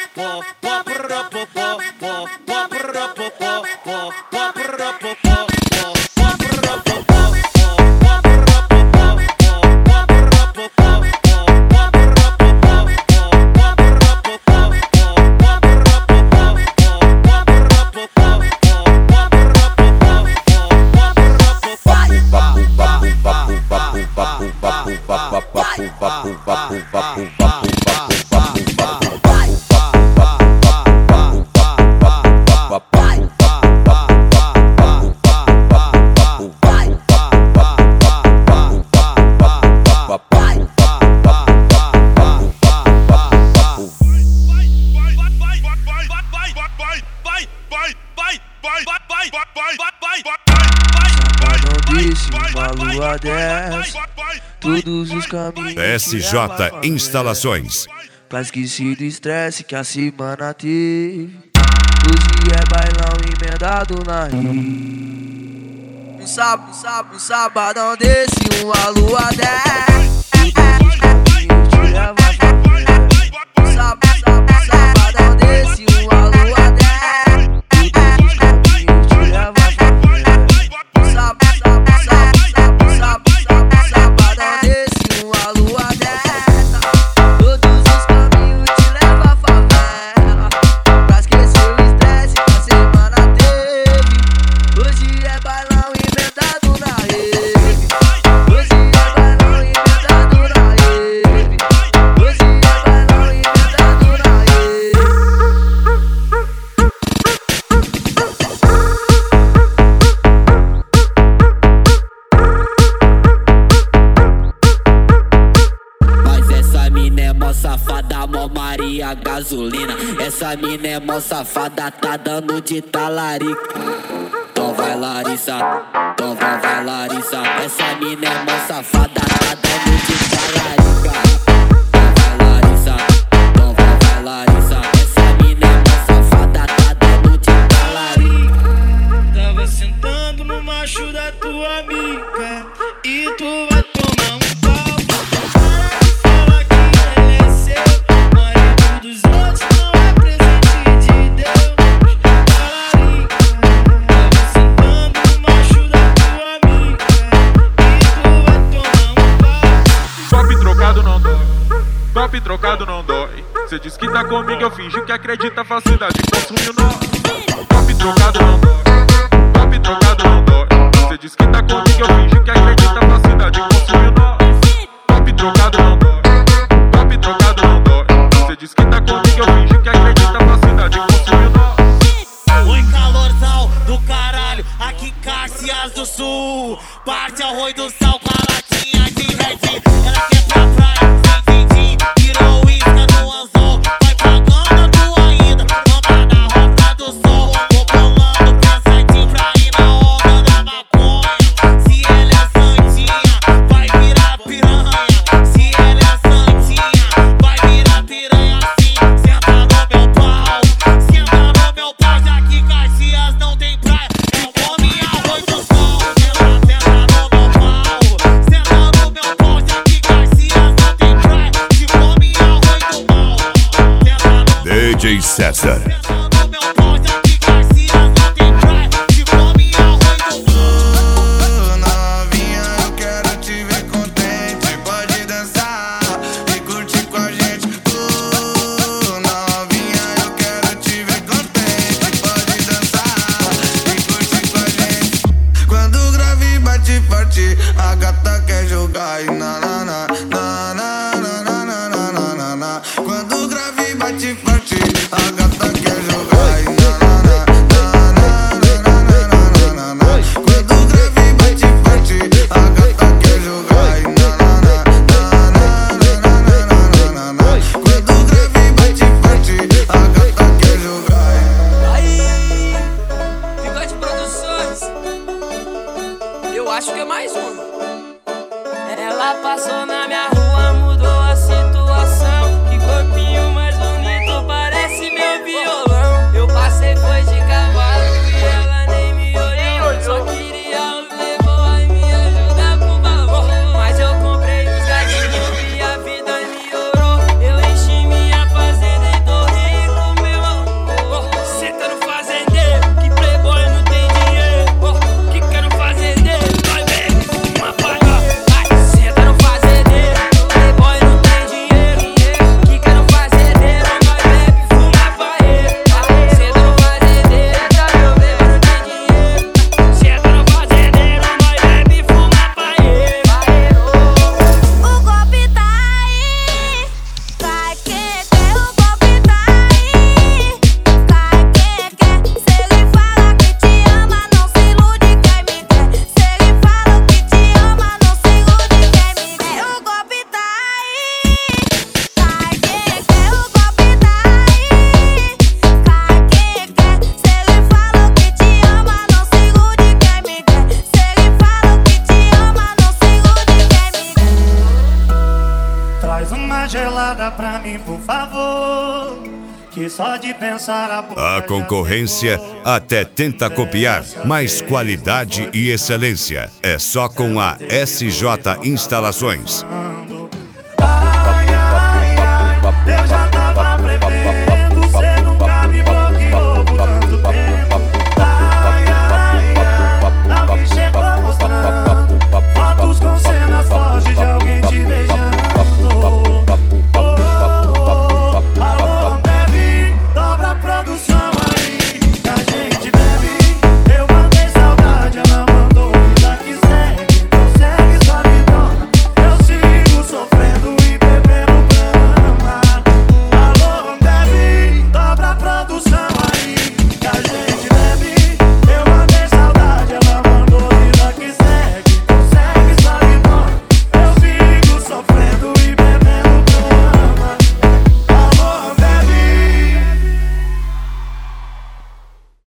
Todos os caminhos SJ Instalações. Pra esquecer do estresse que a semana teve. Hoje é bailão emendado na rio. Um sabadão desse, uma lua 10. Sabadão desse, uma lua 10. Gasolina, essa mina é mó safada, tá dando de talarica. Então vai Larissa, então vai Larissa. Essa mina é mó safada, tá dando de talarica. Então vai Larissa, então vai Larissa. Essa mina é mó safada, tá dando de talarica. Tava sentando no macho da tua amiga e tu vai tomar um pau. Fala que ele é seu. Dos outros não é presente de Deus. Tava sentando no macho da tua amiga e tu vai tomar um pau. Golpe trocado não dói, golpe trocado não dói. Cê diz que tá comigo, eu finjo que acredita, facilidade consumiu nós. Golpe trocado não dói, golpe trocado não dói. Cê diz que tá comigo, eu finjo que acredita, facilidade consumiu nós. Golpe trocado não dói, golpe trocado não dói. Cê diz que tá comigo, eu finjo que acredita, facilidade consumiu nós. Oi, calorzão do caralho, aqui Caxias do Sul. Parte arroz do sal com a latinha de Red. Ela quer pra praia, sem din-din, virou isca no anzol. Vai pagando tu ainda, lambda na Rota do Sol. Vou bolando pensadinho pra ir na onda da maconha. Se ela é santinha, vai virar piranha. Se ela é santinha, vai virar piranha assim. Senta no meu pau, senta no meu pau. Já que Caxias não tem praia, eu come arroz do sol. Senta no meu pau, senta no meu pau. Já que Caxias não tem praia, te come arroz do mal. Senta no DJ César. no meu pau. Já que Caxias não tem praia, te come arroz do mal. Novinha, eu quero te ver contente. Pode dançar e curtir com a gente. Novinha, eu quero te ver contente. Pode dançar e curtir com a gente. Quando o grave bate forte, a gata quer jogar. E na na na na na na na na na na na. Quando o grave bate forte, a gata quer jogar. E na na na na na na na na na. Quando o grave bate forte, a gata quer jogar. E na na na na na na na na. Quando o grave bate forte, a gata quer jogar. Aí, Bigode Produções. Eu acho que é mais um. Ela passou na minha rua, mudou a situação. Que corpinho mais bonito, parece meu violão. que só de pensar A concorrência até tenta copiar, mas qualidade e excelência é só com a SJ Instalações. Ai, ai, ai, eu já